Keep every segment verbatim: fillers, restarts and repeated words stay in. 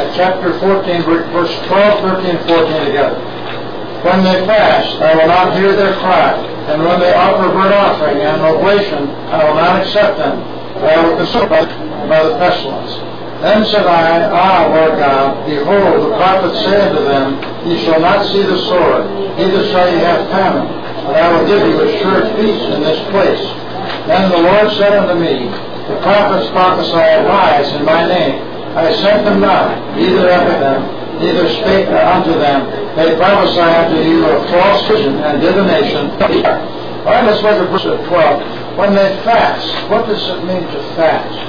chapter fourteen, verse twelve, thirteen, and fourteen together. When they fast, I will not hear their cry, and when they offer burnt offering and oblation, I will not accept them, but I will consume them by the pestilence. Then said I, Ah, Lord God, behold, the prophets say unto them, Ye shall not see the sword, neither shall ye have famine, but I will give you a sure peace in this place. Then the Lord said unto me, The prophets prophesy lies in my name. I sent them not, neither unto them, neither spake unto them. They prophesy unto you a false vision and divination. All right, let's look at verse twelve. When they fast, what does it mean to fast?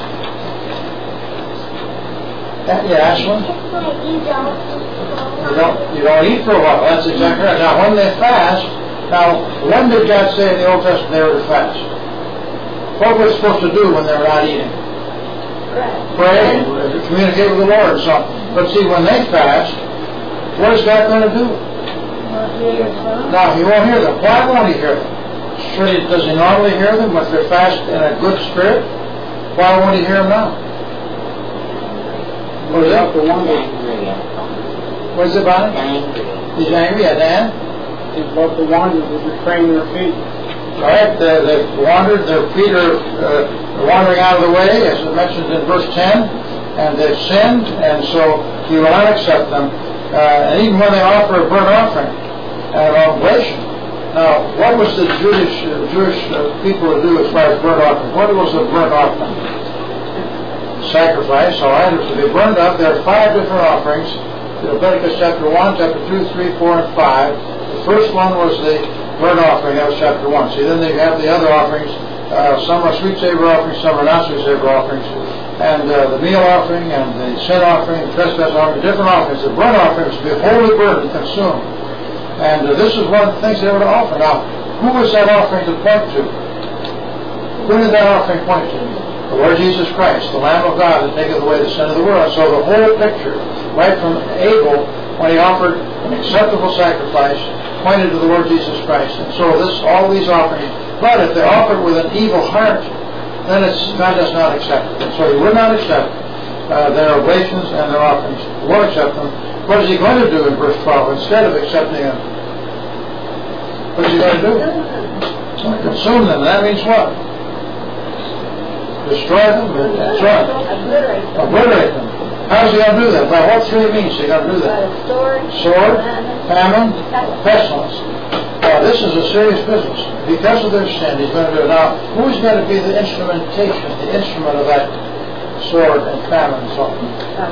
Yeah, Ashlyn? You don't, you don't eat for a while. That's exactly right. Now, when they fast, now, when did God say in the Old Testament they were to fast? What were they supposed to do when they were not eating? Pray. Pray, communicate with the Lord or something. But see, when they fast, what is God going to do? Now, He won't hear them. Why won't He hear them? Surely, does He normally hear them if they're fast in a good spirit? Why won't He hear them now? What is that? What is it, Bonnie? He's angry at Dan? He's about to wander with the train their feet. All right, they, they've wandered, their feet are uh, wandering out of the way, as it mentions in verse ten, and they've sinned, and so He will not accept them. Uh, and even when they offer a burnt offering and an oblation. Now, what was the Jewish uh, Jewish uh, people to do as far as burnt offering? What was a burnt offering? Sacrifice, all right, it was to be burned up. There are five different offerings. Leviticus chapter one, chapter two, three, four, and five. The first one was the burnt offering. That was chapter one. See, then they have the other offerings. Uh, some are sweet savor offerings, some are not sweet savor offerings. And uh, the meal offering and the sin offering, the trespass offering, different offerings. The burnt offering was to be wholly burned and consumed. And uh, this is one of the things they were to offer. Now, who was that offering to point to? Who did that offering point to? The Lord Jesus Christ, the Lamb of God that taketh away the sin of the world. So the whole picture, right from Abel, when he offered an acceptable sacrifice, pointed to the Lord Jesus Christ. And so this, all these offerings, but if they offered with an evil heart, then it's, God does not accept it. And so He would not accept uh, their oblations and their offerings. He won't accept them. What is He going to do in verse twelve? Instead of accepting them, what is He going to do? Consume them. That means what? Destroy them? That's right. Obliterate them. How is He going to do that? By what three means is He going to do that? Sword, famine, pestilence. Uh, this is a serious business. Because of their sin, He's going to do it. Now, who is going to be the instrumentation, the instrument of that sword and famine and so on?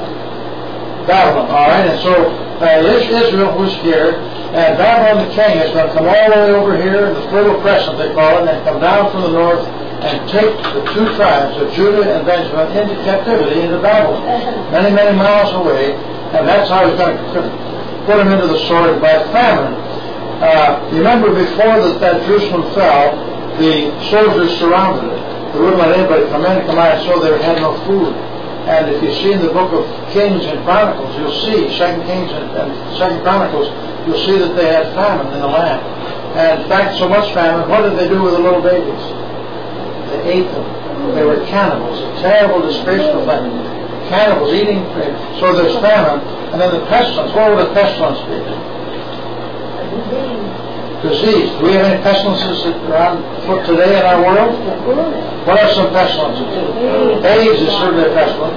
Babylon, all right? And so uh, Israel was here, and Babylon the king is going to come all the way over here, the Fertile Crescent they call it, and come down from the north and take the two tribes of Judah and Benjamin into captivity into Babylon, many, many miles away, and that's how He's going to put them into the sword by famine. Uh, you remember before that, that Jerusalem fell, the soldiers surrounded it. They wouldn't let anybody come in and come out, and so they had no food. And if you see in the book of Kings and Chronicles, you'll see, Second Kings and, and Second Chronicles, you'll see that they had famine in the land. And in fact, so much famine, what did they do with the little babies? They ate them. They were cannibals. A terrible, disgraceful thing. Cannibals eating. So there's famine. And then the pestilence. What would the pestilence be? Disease. Do we have any pestilences that are on foot today in our world? What are some pestilences? AIDS is certainly a pestilence.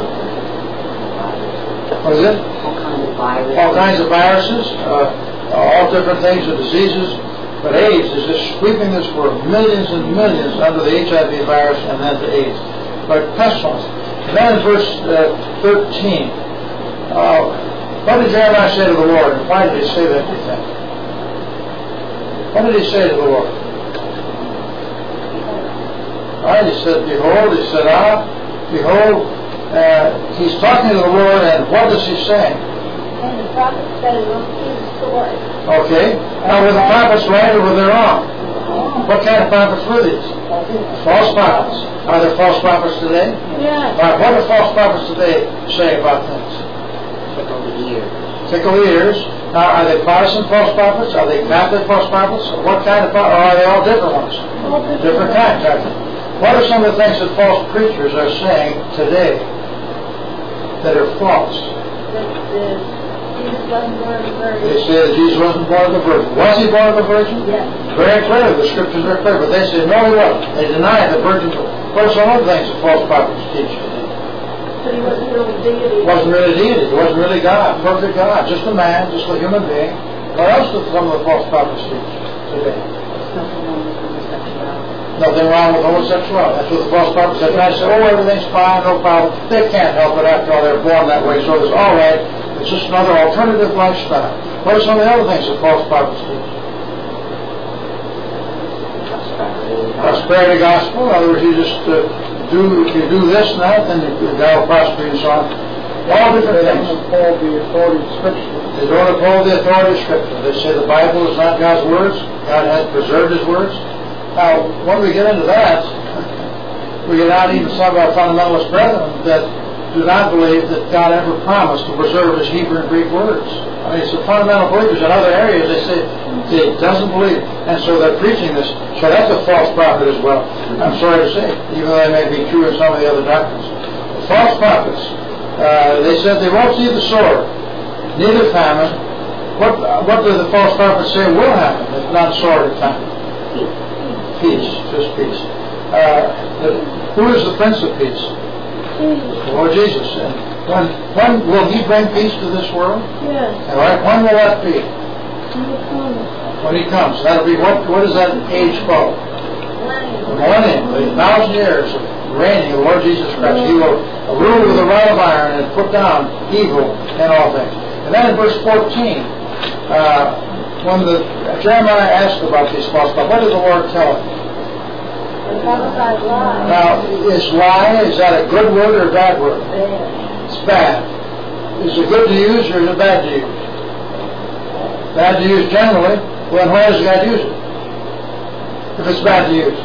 What is it? All kinds of viruses. Uh, all different things of diseases. But AIDS is just sweeping this world, millions and millions under the H I V virus and then to AIDS. But pestilence. And then in verse uh, thirteen, uh, what did Jeremiah say to the Lord? And why did he say that, do you think? What did he say to the Lord? All right, he said, behold, he said, ah, behold, uh, he's talking to the Lord, and what does he say? And the prophet said, he won't see the sword. Okay. Now, were the prophets right or were they wrong? What kind of prophets were these? False prophets. Are there false prophets today? Yes. All right, what do false prophets today say about things? Tickle the ears. Tickle the ears. Now, are they Protestant false prophets? Are they Catholic false prophets? What kind of prophets? Or are they all different ones? Different kinds, aren't they? What are some of the things that false preachers are saying today that are false? that uh, Jesus wasn't born of a virgin. They say that Jesus wasn't born of a virgin. Was he born of a virgin? Yes. Very clear. The scriptures are clear. But they say, no, he wasn't. They deny the virgin. What are some other things that false prophets teach today? But he wasn't really deity. He wasn't really deity. He wasn't really God, perfect God. Just a man, just a human being. What else do some of the false prophets teach today? Nothing wrong with homosexuality. That's what the false prophets say. They say, oh, everything's fine, no problem. They can't help it after all. They're born that way, so it's all right. It's just another alternative lifestyle. What are some of the other things that false prophets teach? Prosperity gospel. In other words, you just uh, do, if you do this and that, then God will prosper you and so on. All different They things. don't uphold the authority of Scripture. They don't uphold the authority of Scripture. They say the Bible is not God's words. God has preserved His words. Now, when we get into that, we get out even some of our fundamentalist brethren that do not believe that God ever promised to preserve His Hebrew and Greek words. I mean, it's the fundamental believers in other areas. They say they doesn't believe, and so they're preaching this. So that's a false prophet as well. I'm sorry to say, even though they may be true in some of the other doctrines. The false prophets, uh, they said they won't see the sword, neither famine. What what do the false prophets say will happen if not sword or famine? Peace, just peace. Uh, the, who is the Prince of Peace? The Lord Jesus. And when, when will He bring peace to this world? Yes. All right. When will that be? When He comes. That'll be what? What is that age called? The millennium. The thousand years of reigning of the Lord Jesus Christ. He will rule with a rod of iron and put down evil in all things. And then in verse fourteen. Uh, When the, Jeremiah asked about these false prophets, what did the Lord tell him? Now, is lie, is that a good word or a bad word? It's bad. Is it good to use or is it bad to use? Bad to use generally. Well, then why does God use it? If it's bad to use.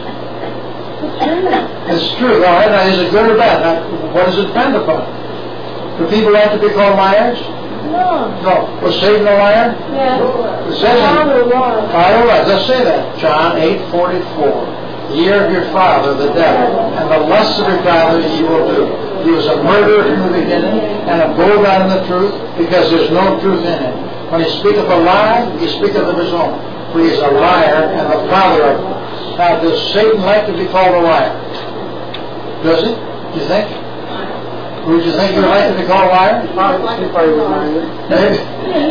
It's true. All right. Now, is it good or bad? Now, what does it depend upon? Do people like to be called liars? No. No. Was Satan a liar? Yes. It says in, Father was. Father was. Let's say that. John eight forty-four. The year of your father, the devil, and the lusts of your father he will do. He was a murderer from the beginning, and a bold out in the truth, because there's no truth in him. When he speaketh a lie, he speaketh of his own. For he is a liar and the father of them. Now, does Satan like to be called a liar? Does he? Do you think? Would you think you would like to be called a liar? Probably, probably reminded. Maybe.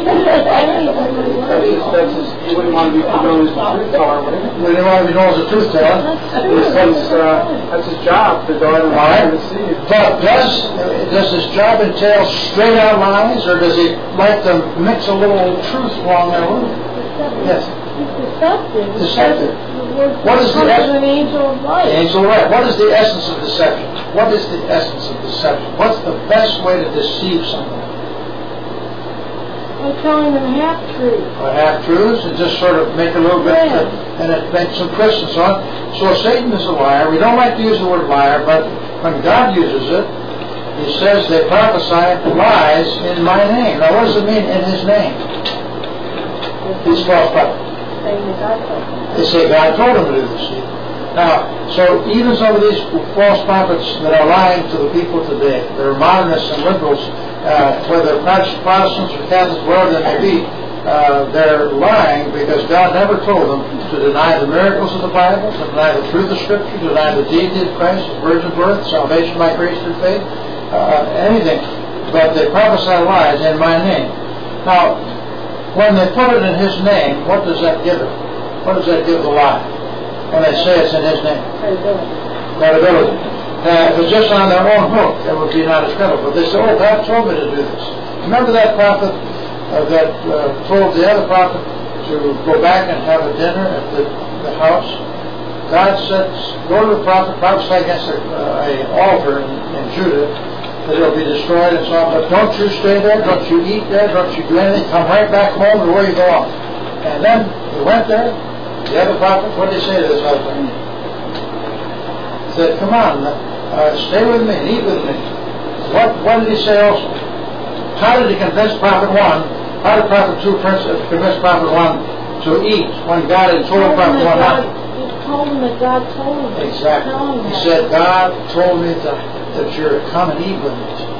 That's his, you wouldn't want to be known as the truth teller, would you? We didn't want to be known as a truth teller. That's, uh, that's his job to go out and All right. deceive. But does does his job entail straight out lies, or does he like to mix a little truth along there with it? Yes. Deceptive. Deceptive. What What is the is essence? an angel of light? Angel right. What is the essence of deception? What is the essence of deception? What's the best way to deceive someone? I'm telling them half truth. Or half truths and just sort of make a little bit, Yeah. uh, and it makes some twists and so on. So Satan is a liar. We don't like to use the word liar, but when God uses it, He says they prophesy lies in my name. Now, what does it mean in His name? These false prophets. Saying that God told them. They say God told them to do this. Now, so even some of these false prophets that are lying to the people today, they're modernists and liberals, uh, whether Protestants or Catholics, wherever they may be, uh, they're lying because God never told them to deny the miracles of the Bible, to deny the truth of Scripture, to deny the deity of Christ, His virgin birth, salvation by grace through faith, uh, anything. But they prophesy lies in my name. Now, when they put it in His name, what does that give it? What does that give the lie? When they say it's in His name? Credibility. Uh, if it's just on their own hook, it would be not as credible. But they say, oh, God told me to do this. Remember that prophet uh, that uh, told the other prophet to go back and have a dinner at the, the house? God said, go to the prophet, prophesy against a, uh, a altar in, in Judah, that it will be destroyed and so on. But don't you stay there, don't you eat there, don't you do anything. Come right back home to where you belong. And then he went there. The other prophet, what did he say to this husband? He said, come on, uh, stay with me and eat with me. What, what did he say also? How did he convince prophet one? How did prophet two convince prophet one to eat when God had told prophet one not to? He told him that God told him. Exactly. He said, God told me to, that you're to come and eat with me.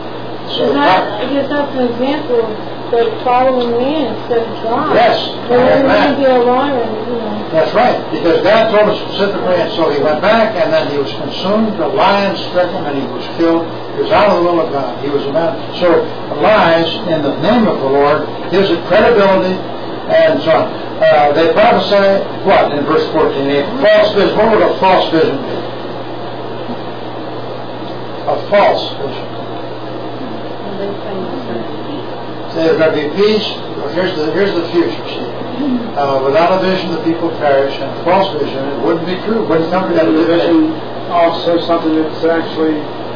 So And that, I guess that's an example of the following man instead of God. Yes. They were Amen. going to be a liar, you know. That's right, because God told us specifically, and so he went back, and then he was consumed, the lion struck him, and he was killed. He was out of the will of God. He was a man. So lies in the name of the Lord gives it credibility, and so on. Uh, they prophesy, what, in verse fourteen? A false vision. What would a false vision be? A false vision. Say there's going to be peace. Here's the here's the future. See, uh, without a vision, the people perish, and a false vision, it wouldn't be true. Wouldn't come to that vision. Also, something that's actually,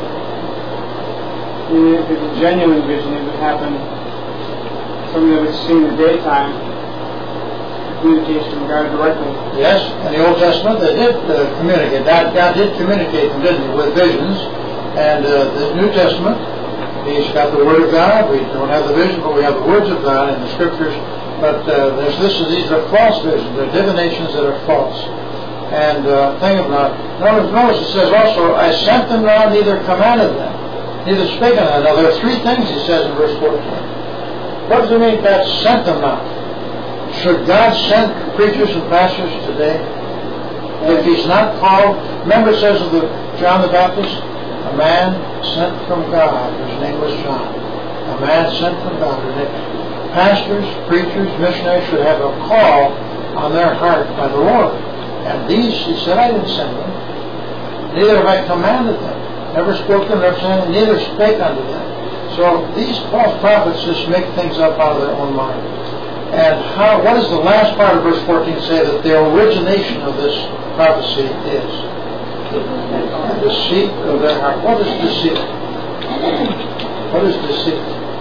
if it's a genuine vision, it would happen. Something that was seen in the daytime. Communication from God directly. Yes, in the Old Testament, they did uh, communicate. God, God did communicate them, didn't he, with visions. And uh, the New Testament, he's got the Word of God. We don't have the vision, but we have the words of God in the Scriptures. But uh, there's this, these are false visions. They're divinations that are false. And uh, think about it. Notice, notice it says also, I sent them not, neither commanded them, neither spake unto them. Now there are three things he says in verse fourteen. What does it mean that sent them not? Should God send preachers and pastors today? If he's not called, remember it says of the John the Baptist, a man sent from God, whose name was John. A man sent from God. Pastors, preachers, missionaries should have a call on their heart by the Lord. And these, he said, I didn't send them. Neither have I commanded them. Never spoke them, never sent them, neither spake unto them. So these false prophets just make things up out of their own mind. And how? What does the last part of verse fourteen say that the origination of this prophecy is? The deceit of their heart. What is deceit? What is deceit?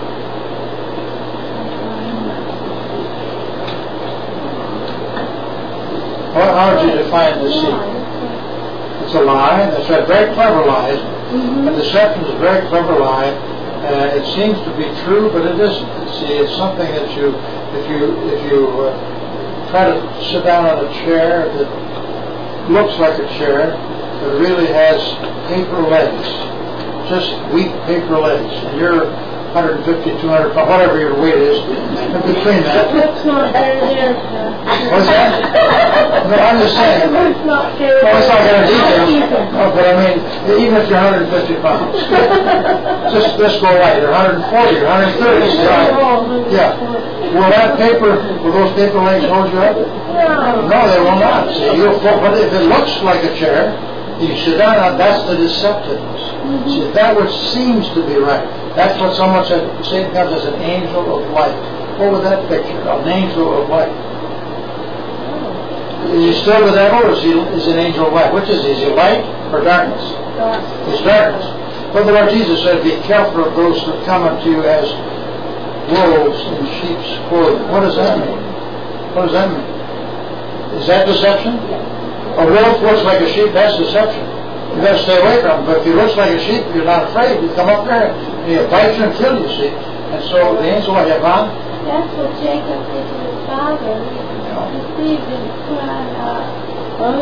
How, how would you define deceit? It's a lie. That's right. Very clever lies. Mm-hmm. A deception is a very clever lie. Uh, it seems to be true, but it isn't. See, it's something that you, if you, if you uh, try to sit down on a chair that looks like a chair, but really has paper legs, just weak paper legs, and you're one hundred fifty, two hundred pounds, whatever your weight is, in between that. That's not there, there. What's that? No, I'm just saying. That's not there. Well, it's not going to detail. No, but I mean, even if you're one hundred fifty pounds, just just go right. You're one hundred forty, you're one hundred thirty. Right. Yeah. Will that paper, will those paper legs hold you up? No. No, they will not. See, you'll, but if it looks like a chair, you sit down on, that's the deceptiveness. Mm-hmm. See, that which seems to be right. That's what someone said, Satan comes as an angel of light. What was that picture? An angel of light. Is he still the devil, or is he is an angel of light? Which is he? Is he light or darkness? Darkness. It's darkness. But the Lord Jesus said, be careful of those that come unto you as wolves in sheep's clothing. What does that mean? What does that mean? Is that deception? A wolf looks like a sheep, that's deception. You got to stay away from him. But if he looks like a sheep, you're not afraid. You come up there and he'll bite you and kill you, see. And so the angel I have on. That's what Jacob did to his father. He deceived him. Uh, oh,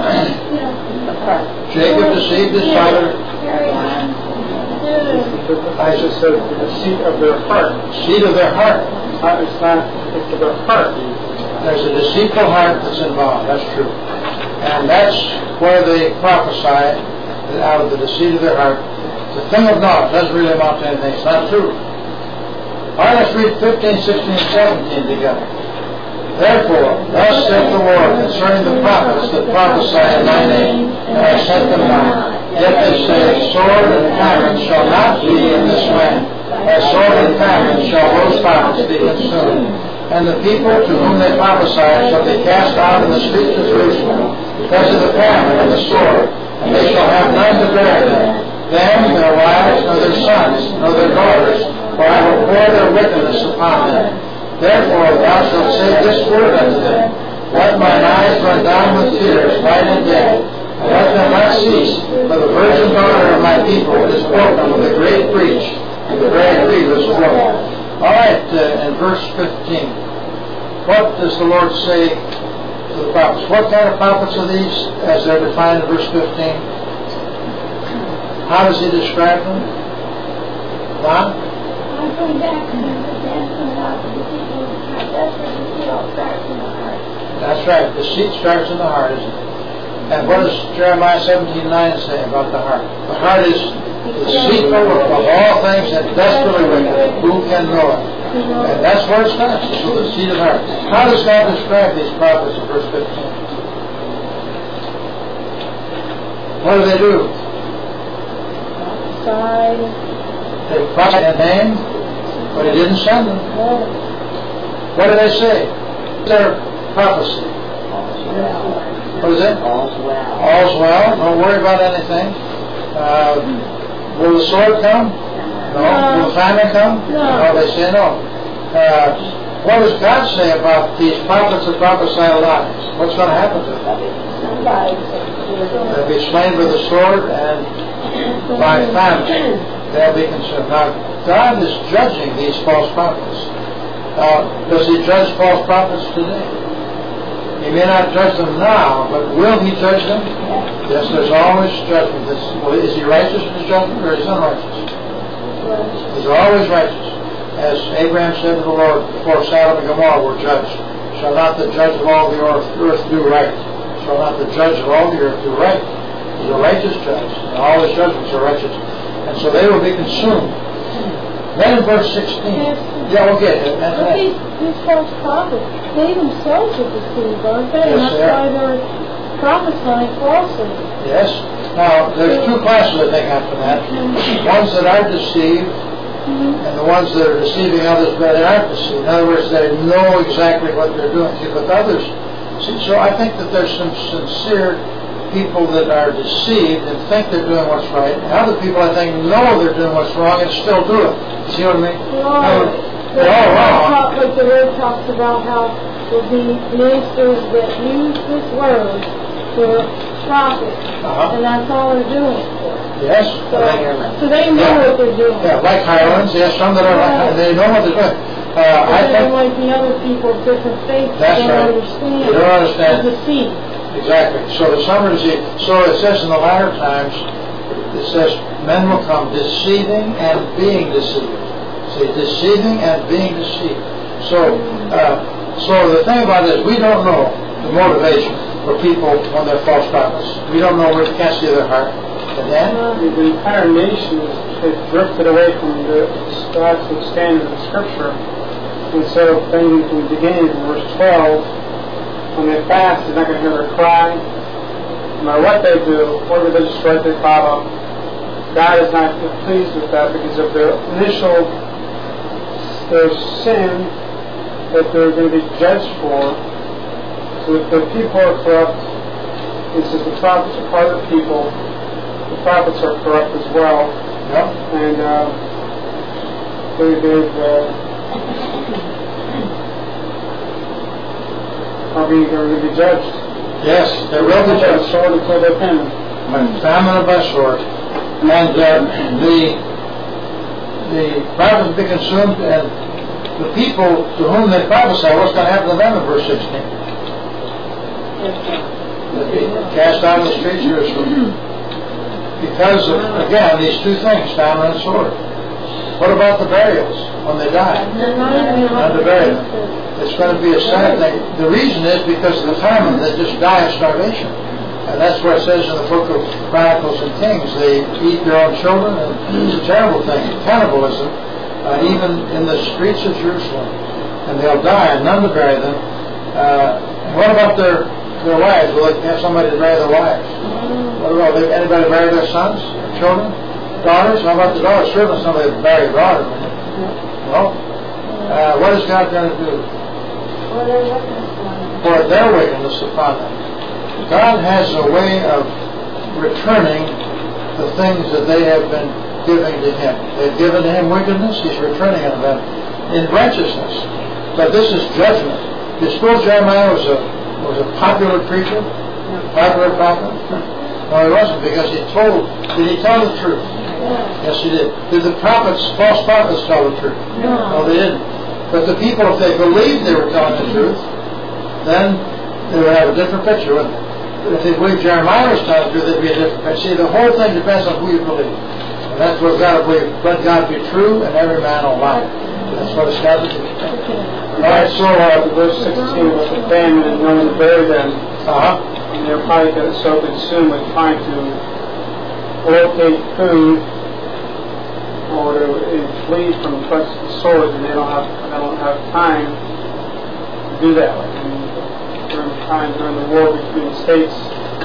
yeah. Jacob deceived his father. Carry on. I just said the deceit of their heart. Deceit of their heart. It's not, it's not, it's of their heart. There's a deceitful heart that's involved. That's true. And that's where they prophesy that out of the deceit of their heart. The thing of knowledge doesn't really amount to anything. It's not true. All right, let's read fifteen, sixteen, and seventeen together. Therefore, thus saith the Lord concerning the prophets that prophesy in my name, and I sent them not. Yet they say, sword and famine shall not be in this land. As sword and famine shall those prophets be consumed. And the people to whom they prophesy shall be cast out in the streets of Jerusalem because of the famine and the sword, and they shall have none to bear them, them, their wives, nor their sons, nor their daughters, for I will pour their wickedness upon them. Therefore thou shalt say this word unto them, let mine eyes run down with tears night and day, and let them not cease, for the virgin daughter of my people is broken with a great breach, and a very grievous woe. All right, uh, in verse fifteen, what does the Lord say to the prophets? What kind of prophets are these, as they're defined in verse fifteen? How does he describe them? Don? I'm going back to the dancing out of the people. That's where the deceit all starts in the heart. That's right. Deceit starts in the heart, isn't it? And what does Jeremiah seventeen nine say about the heart? The heart is deceitful of all things and desperately wicked. Who can know it? And that's where it starts. It's with the deceit of the heart. How does God describe these prophets in verse fifteen? What do they do? Sorry. They prophesied in name, but He didn't send them. What do they say? Their prophecy. What is it? All's well. All's well. Don't worry about anything. Uh, will the sword come? No. No. Will the famine come? No. No, they say no. Uh, what does God say about these prophets that prophesy lies? What's going to happen to them? They'll be slain with the sword and by famine. They'll be consumed. Now, God is judging these false prophets. Uh, does He judge false prophets today? He may not judge them now, but will He judge them? Yes, there's always judgment. It's, well, is He righteous in His judgment, or is He unrighteous? He's always righteous. As Abraham said to the Lord, before Sodom and Gomorrah were judged, shall not the judge of all the earth, earth do right? Shall not the judge of all the earth do right? He's a righteous judge, and all His judgments are righteous. And so they will be consumed. Then in verse sixteen, yeah, okay. That's But these, these false prophets, they themselves are deceived, aren't they? Yes, and that's they are. why they're prophesying falsely. Yes. Now, there's two classes, I think, after that. Ones that are deceived, Mm-hmm. and the ones that are deceiving others but they aren't deceived. In other words, they know exactly what they're doing. See, but others, see, so I think that there's some sincere people that are deceived and think they're doing what's right, and other people, I think, know they're doing what's wrong and still do it. See what I mean? Right. They're all wrong. Like the word talks about how there'll be ministers that use this word for profit, Uh-huh. and that's all they're doing it for. Yes. So, Ireland. so they know Yeah. what they're doing. Yeah, like Highlands, yes, some that are like, they know what they're doing. Uh, But I then think like the other people of different faiths That's don't right. understand. They don't understand. The deceit. Exactly. So the some are deceived. So it says in the latter times, it says men will come deceiving and being deceived. See, deceiving and being deceived. So, uh, so the thing about it is, we don't know the motivation for people when they're false prophets. We don't know. We can't see their heart. And then, The, the entire nation has drifted away from the absolute standard of Scripture. And so, thinking from the beginning, in verse twelve, when they fast, they're not going to hear their cry. No matter what they do, what religious rite they follow, God is not pleased with that because of their initial their sin that they're going to be judged for. So if the people are corrupt, it says the prophets are part of the people. The prophets are corrupt as well, yep. and uh, they, they've uh, are being going to be judged. Yes, they will be By the judged. sword until they pin. By famine and by sword. And uh, the the prophets will be consumed, and the people to whom they prophesy, what's going to happen to them in verse sixteen? They'll be cast out of the streets of Jerusalem. Because of, again, these two things, famine and sword. What about the burials when they die? None to bury them. It's going to be a sad thing. The reason is because of the famine, they just die of starvation. And that's what it says in the book of Chronicles and Kings. They eat their own children, and it's a terrible thing. Cannibalism, uh, even in the streets of Jerusalem. And they'll die, and none to bury them. Uh, and what about their their wives? Will they have somebody to bury their wives? What about anybody bury their sons, their children, daughters? How about the daughters? Certainly somebody to bury a daughter. No. Uh, what is God going to do? For their wickedness upon them. God has a way of returning the things that they have been giving to Him. They've given to Him wickedness, He's returning of them in righteousness. But this is judgment. Do you suppose Jeremiah was a was a popular preacher? Popular prophet? No, he wasn't, because he told, did he tell the truth? Yes, he did. Did the prophets, false prophets, tell the truth? No. No, they didn't. But the people, if they believed they were telling the truth, then they would have a different picture, wouldn't they? If they believed Jeremiah was telling the truth, there'd be a different picture. See, the whole thing depends on who you believe. And that's what we've got to believe. Let God be true and every man a liar. That's what it's got to be. All right, so uh, verse sixteen was the famine and no one to bury them. Uh-huh. And they're probably getting so consumed with trying to locate food or to uh, flee from the sword, and they don't have they don't have time to do that. Like, I mean, during the time during the war between the states,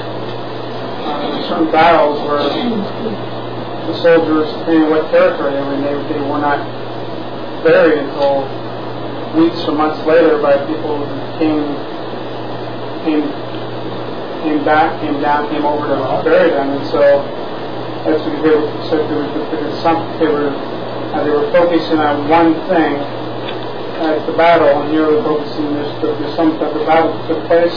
uh, there were certain battles where the soldiers came in what territory. I mean, they they were not buried until weeks or months later by people who came came came back, came down, came over to bury them, and so that's because they were so there was, there was some they were uh, they were focusing on one thing at the battle, and here they're focusing there's, there's some that the battle took place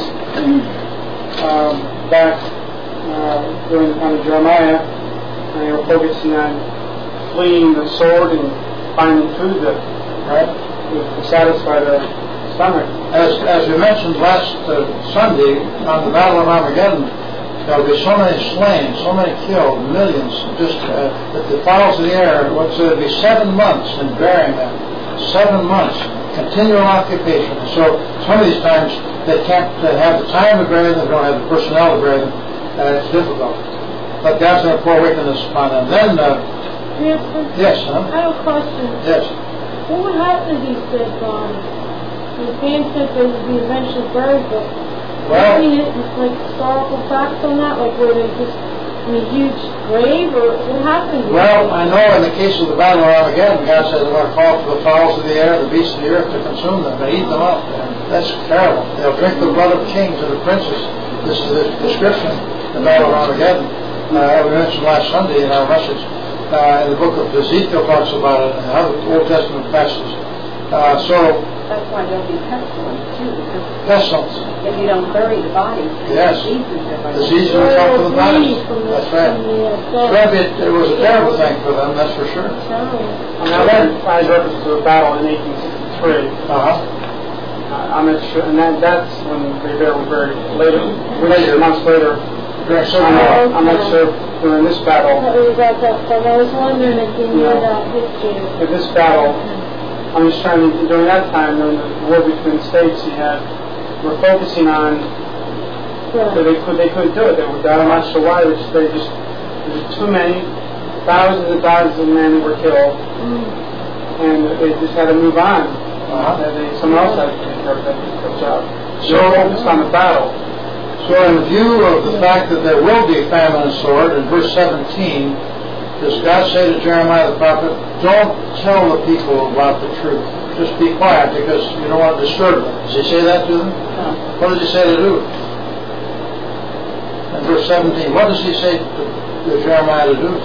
um, back uh, during the time of Jeremiah, and they were focusing on fleeing the sword and finding food that right to satisfy their stomach. As as we mentioned last uh, Sunday on the Battle of Armageddon, there'll be so many slain, so many killed, millions. Just uh, that the fowls of the air. What's it? It'll be seven months in burying them. Seven months, continual occupation. And so some of these times they can't uh, have the time to bury them. They don't have the personnel to bury them. Uh, it's difficult. But God's going to pour wickedness upon them. Then, uh, yes, huh? I have a question. Yes. What would happen to these dead bodies? The man said they would be eventually buried, but well, I mean, it's like historical facts on that, like were they just in a huge grave, or what happened? Well, I know in the case of the Battle of Armageddon, God said they're going to call for the fowls of the air, the beasts of the earth to consume them and eat them up. And that's terrible. They'll drink the blood of kings and of princes. This is the description of the Battle of Armageddon. Uh, we mentioned last Sunday in our message. Uh, in the book of Ezekiel talks about it, and other Old Testament passages. Uh, so that's why there'll be pestilence too, because pestilence. If you don't bury the bodies, yes, the diseases will come to the bodies. That's right. It, it was a terrible thing for them, that's for sure. And that ties reference to a battle in eighteen sixty-three. Uh-huh. Uh, I'm not sure, and that, that's when they were buried later, later, months later. During Civil War. I'm not sure during this battle. I was wondering if you knew that history. In this battle, I'm just trying to, during that time, during the war between the states, you had, we're focusing on, yeah. so they, could, they couldn't do it. They were, I'm not sure why, they just, they just, there were too many, thousands and thousands of men were killed, mm. and they just had to move on. Uh-huh. And they, someone else had to take care of that job. So they focused on the battle. So in view of the fact that there will be famine and sword, in verse seventeen, does God say to Jeremiah the prophet, don't tell the people about the truth. Just be quiet because you don't want to disturb them. Does he say that to them? No. What does he say to do? In verse seventeen, what does he say to, to Jeremiah to do?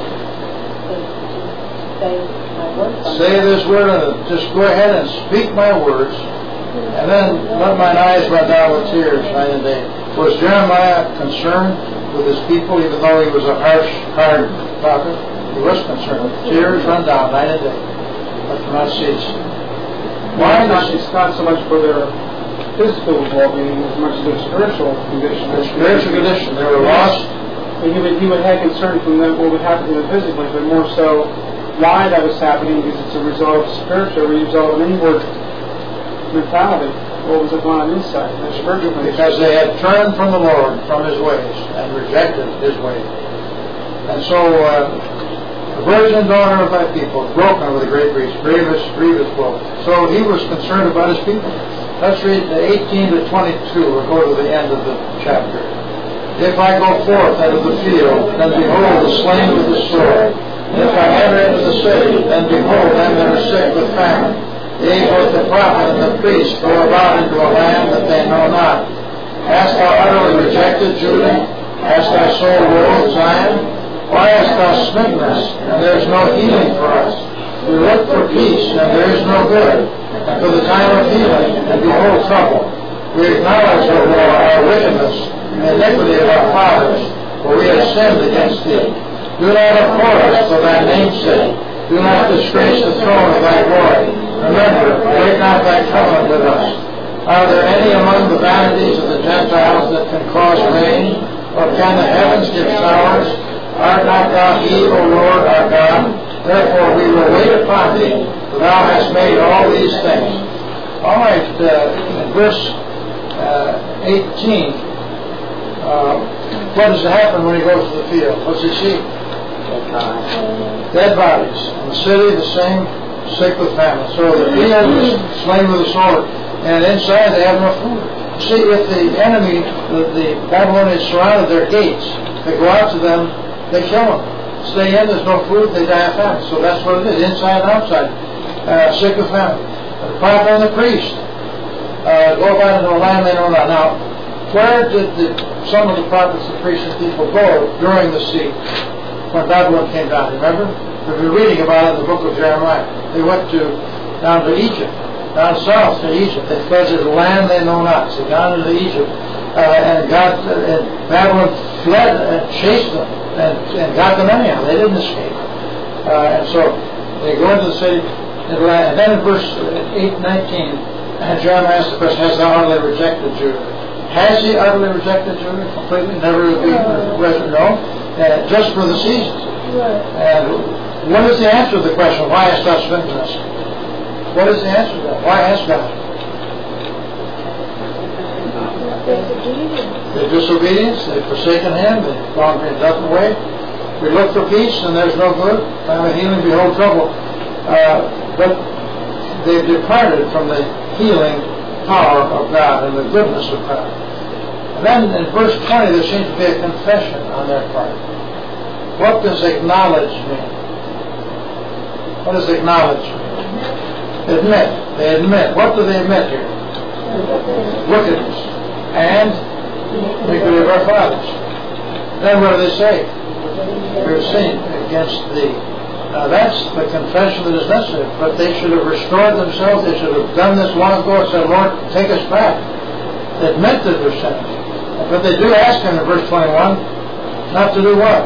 Say this word and just go ahead and speak my words, and then let mine eyes run down with tears night and day. Was Jeremiah concerned with his people, even though he was a harsh, hard prophet? He was concerned. Tears run down night and day. Let them not cease. Why not? It's not so much for their physical well-being as much as their spiritual condition. Their spiritual condition. They were lost. And he would, he would have concern from them what would happen to them physically, but more so why that was happening, because it's a result of spiritual, a result of inward mentality. What was going on inside? Because they had turned from the Lord, from His ways, and rejected His ways. And so, uh, the virgin daughter of thy people, broken with a great grief, grievous, grievous woe. So he was concerned about his people. Let's read eighteen to twenty-two, or go to the end of the chapter. If I go forth out of the field, then behold the slain with the sword. And if I enter into the city, then behold them that are sick with famine. Yea, both the prophet and the priest go about into a land that they know not. Hast thou utterly rejected Judah? Hast thy soul rolled Zion? Why hast thou smitten us, and there is no healing for us? We look for peace, and there is no good, and for the time of healing, and behold trouble. We acknowledge, O Lord, our wickedness, and the iniquity of our fathers, for we have sinned against thee. Do not abhor us for thy name's sake. Do not disgrace the throne of thy glory. Remember, break not thy covenant with us. Are there any among the vanities of the Gentiles that can cause rain? Or can the heavens give showers? Art not thou he, O Lord our God? Therefore we will wait upon thee, for thou hast made all these things. All right, uh, in verse uh, eighteen, uh, what does happen when he goes to the field? What's he see? Dead bodies. In the city, the same, sick with famine. So the field is slain with a sword, and inside they have no food. See, if the enemy, the, the Babylonians surrounded their gates, they go out to them, they kill them. Stay in, there's no food, they die of famine. So that's what it is, inside and outside, uh, sick with famine. The prophet and the priest uh, go about into a land they know not. Now, where did the, some of the prophets, the priests, and people go during the siege when Babylon came down? Remember? We've been reading about it in the book of Jeremiah. They went to down to Egypt, down south to Egypt. They fled to the land they know not. So down into Egypt, uh, and God uh, and Babylon fled and chased them and, and got them anyhow. They didn't escape. Uh, and so they go into the city. And then in verse eight, nineteen, and Jeremiah asked the question, has thou utterly rejected Judah? Has he utterly rejected Judah completely? Never to be resurrected? No. Uh, just for the seasons. And what is the answer to the question, why hast thou smitten us? What is the answer to that? Why has God? Their disobedience, they've forsaken him, they've gone in a different way. We look for peace and there's no good. Time of healing, behold trouble. Uh, but they've departed from the healing power of God and the goodness of God. And then in verse twenty there seems to be a confession on their part. What does acknowledge mean? What does acknowledge mean? Admit. They admit. What do they admit here? Wickedness. And iniquity of our fathers. Then what do they say? We're sinned against thee. Now that's the confession that is necessary. But they should have restored themselves. They should have done this long ago and said, Lord, take us back. They admit that they're sinners. But they do ask him in verse twenty-one, not to do what?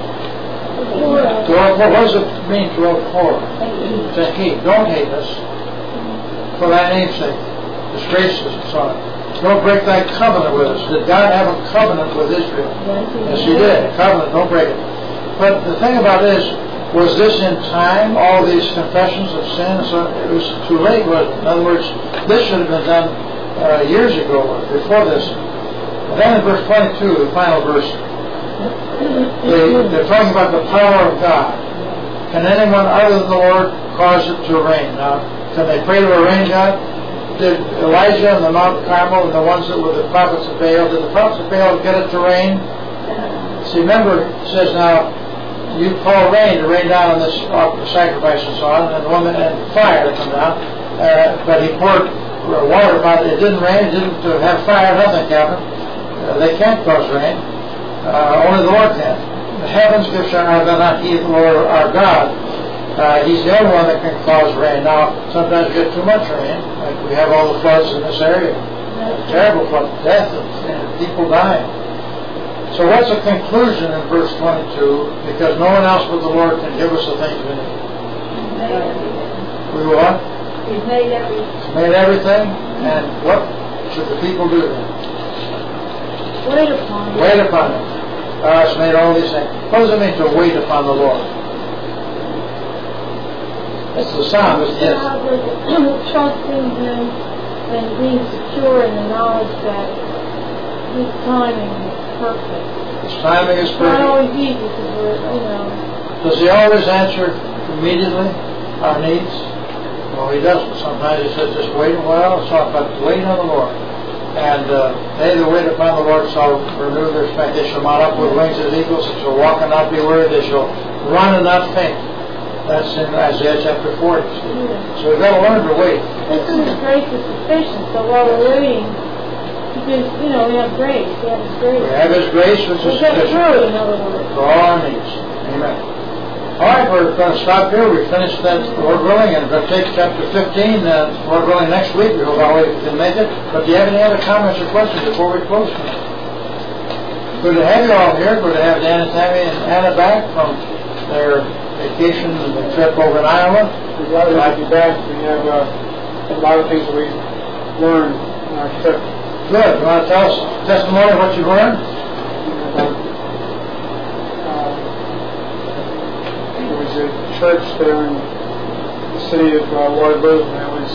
To what does it mean to abhor? To hate. Don't hate us. For thy name's sake. Disgrace us and so on. Don't break thy covenant with us. Did God have a covenant with Israel? Yes, he did. A covenant. Don't break it. But the thing about it is, was this in time, all these confessions of sin? So it was too late, was it? In other words, this should have been done uh, years ago, before this. And then in verse twenty-two, the final verse, they, they're talking about the power of God. Can anyone other than the Lord cause it to rain? Now, can they pray to a rain God? Did Elijah and the Mount Carmel and the ones that were the prophets of Baal, did the prophets of Baal get it to rain? See, remember, it says now, you call rain to rain down on this sacrifice and so on, and the woman and fire to come down. Uh, but he poured water about it. It didn't rain. It didn't uh, have fire. Nothing happened. Uh, they can't cause rain. Uh, only the Lord can. The heavens give shine, are not he, the Lord our God. Uh, he's the only one that can cause rain. Now, sometimes you get too much rain. Like we have all the floods in this area. Terrible floods, death, and people dying. So what's the conclusion in verse twenty-two? Because no one else but the Lord can give us the things we need. We what? He's made everything. He's made everything. And what should the people do then? Wait upon him. Wait upon him. Uh, it's made all these things. What does it mean to wait upon the Lord? That's the psalm, isn't it? Trusting him and being secure in the knowledge that his timing is perfect. His timing is It's not perfect. always easy because we're, you know. Does he always answer immediately our needs? Well, he doesn't. Sometimes he says, just wait a while. It's all about waiting on the Lord. And uh, they that wait upon the Lord shall renew their strength. They shall mount up with wings as eagles. They shall walk and not be weary. They shall run and not faint. That's in Isaiah chapter forty. Yeah. So we've got to learn to wait. This is His grace is sufficient. So while we're waiting, because, you know, we have grace. We have His grace. We have His grace, which is We get sufficient through it, in other words. for all our needs. Amen. All right, we're going to stop here. We finished that, Lord willing, and we're going to take chapter fifteen, uh, Lord willing, next week. We hope all we can make it. But do you have any other comments or questions before we close tonight? Good to have you all here. Good to have Dan and Tammy and Anna back from their vacation and the trip over in Iowa. We're glad to be back. We have uh, a lot of things that we learned on our trip. Good. You want to tell us testimony of what you learned? Uh, a church there in the city of uh, Waterloo that was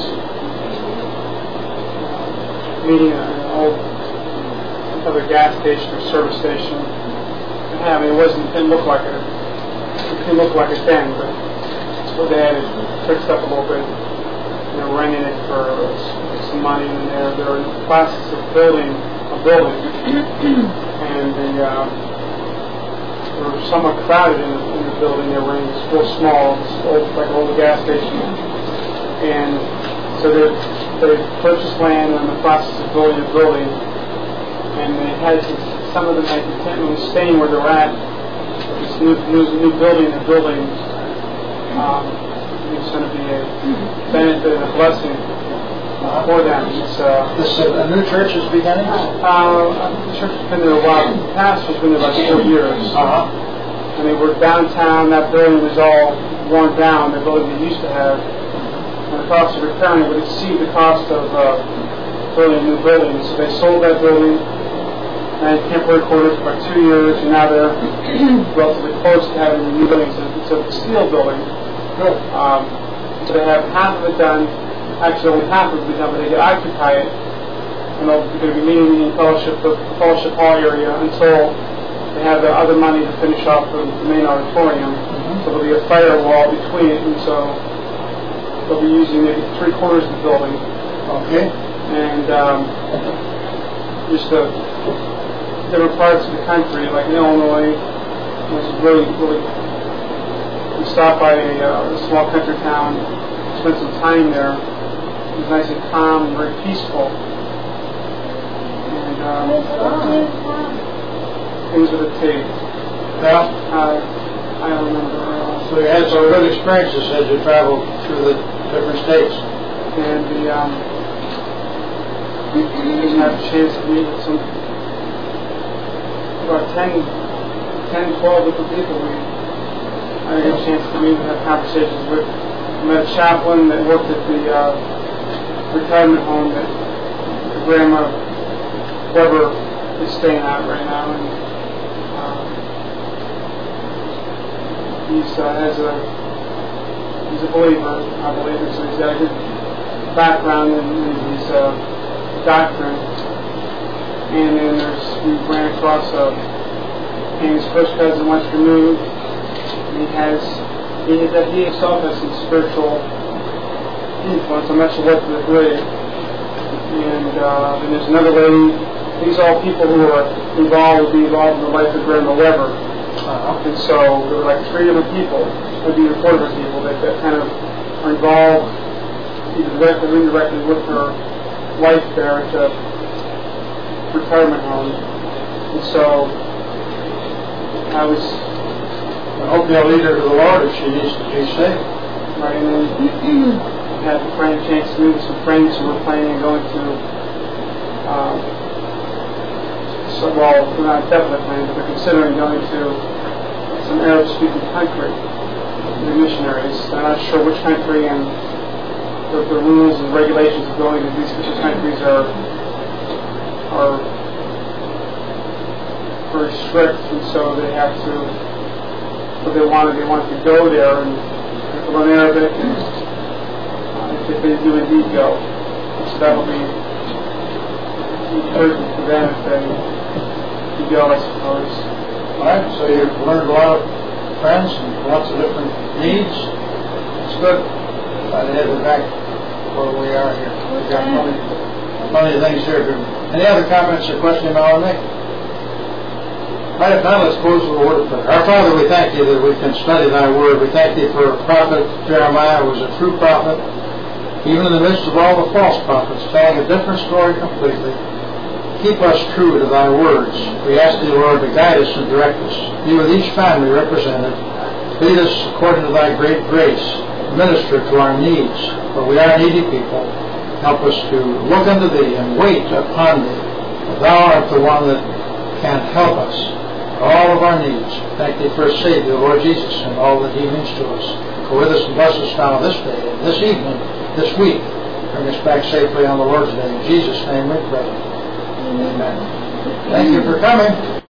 uh, meeting an old other gas station or service station. Yeah, I mean, it wasn't. It didn't look like a. It didn't look like a den, but what they had is fixed up a little bit. They're renting it for some money, and they're they're in the process of building a building, and the uh, they were somewhat crowded in the, in the building. They were in it's real small, it's old, like an old gas station, and so they they purchased land and in the process of building a building, and they had to, some of them had contentment with staying where they're at. This new new new building they're building. Um, It's going to be a benefit and a blessing uh, for them. It's, uh, This uh, a new church is beginning? uh, the church has been there a while. The pastor's been there about four years. Uh-huh. And they were downtown. That building was all worn down, the building they used to have. And the cost of repairing it would exceed the cost of uh, building a new building. So they sold that building and temporary quarters for about two years, and now they're relatively close to having a new building. It's a, it's a steel building. Good. Um, so they have half of it done. Actually, only half of it done, but they can occupy it. And they're going to be meeting in fellowship, the fellowship hall area until they have the other money to finish off the, the main auditorium. Mm-hmm. So there'll be a firewall between it, and so they'll be using maybe three quarters of the building. Okay. And um, just the different parts of the country, like in Illinois, was really, really. We stopped by a, uh, a small country town, spent some time there. It was nice and calm and very peaceful. And um, it was with a tape. Yeah. Uh, I don't remember. Uh, So you had some good experiences as you traveled through the different states. and the um, we didn't have a chance to meet with some about ten, ten, twelve different people. We I had a chance to meet and have conversations with. I met a chaplain that worked at the uh, retirement home that Grandma Weber is staying at right now, and um, he's uh, has a he's a believer, I believe, so he's got a good background in, in his uh, doctrine. And then there's we ran across a and his first cousin wants to move. He has, he, that he himself has some spiritual influence. I'm not sure what to degree. And uh, then there's another lady. These are all people who are involved, would be involved in the life of Grandma Weber. Uh-huh. And so there were like three different people, would be four different people that, that kind of are involved, either directly or indirectly, with her life there at the retirement home. And so I was. I hope they'll lead her to the Lord if she needs to be saved. Right, and then I had a friend chance to meet with some friends who were planning on going to, um, so, well, they're not definitely planning, but they're considering going to some Arab-speaking country to be missionaries. They're not sure which country, and the, the rules and regulations of going to these specific countries are are very strict, and so they have to. But they wanted, they wanted to go there and to learn Arabic, and uh, if they really do go, so that will be encouraging for them if they do go, I suppose. All right. So you've learned a lot of friends and lots of different needs. It's good. Glad to have you back where we are here. We've got plenty, plenty of things here. Any other comments or questions you want to make? All right, now let's close with a word of prayer. Our Father, we thank you that we can study thy word. We thank you for prophet Jeremiah, who was a true prophet, even in the midst of all the false prophets, telling a different story completely. Keep us true to thy words. We ask thee, Lord, to guide us and direct us. Be with each family represented. Lead us according to thy great grace. Minister to our needs, for we are needy people. Help us to look unto thee and wait upon thee. For thou art the one that can help us. All of our needs. Thank thee for our Savior, Lord Jesus, and all that he means to us. Go with us and bless us now this day, and this evening, this week. Bring us back safely on the Lord's day. In Jesus' name we pray. Amen. Thank you for coming.